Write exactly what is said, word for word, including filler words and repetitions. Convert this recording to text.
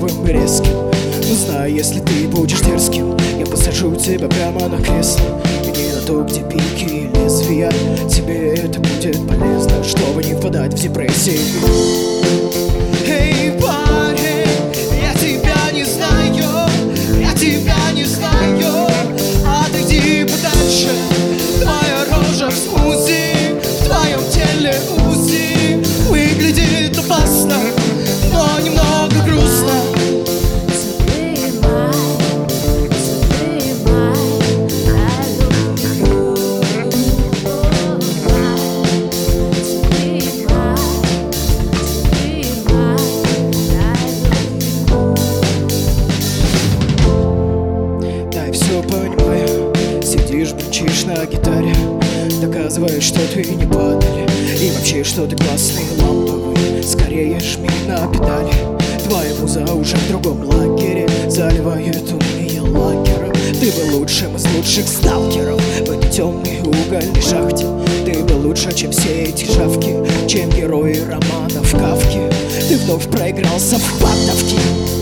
грубым и резким. Но знаю, если ты будешь дерзким, я посажу тебя прямо на кресло. И не на то, где пики и лезвия. Тебе это будет полезно, чтобы не впадать в депрессию. Эй, парень, я тебя не знаю, я тебя не знаю. Отойди подальше, твоя рожа в смузи, в твоем теле УЗИ. Выглядит опасно, но немного грустно. Все понимаю, сидишь, бренчишь на гитаре, доказываешь, что ты не падали, и вообще, что ты классный, ламповый. Скорее жми на педали, твоя муза уже в другом лагере заливает умные лагером. Ты был лучшим из лучших сталкеров в этой темной угольной шахте. Ты был лучше, чем все эти шавки, чем герои романов Кафки. Ты вновь проигрался в патовки.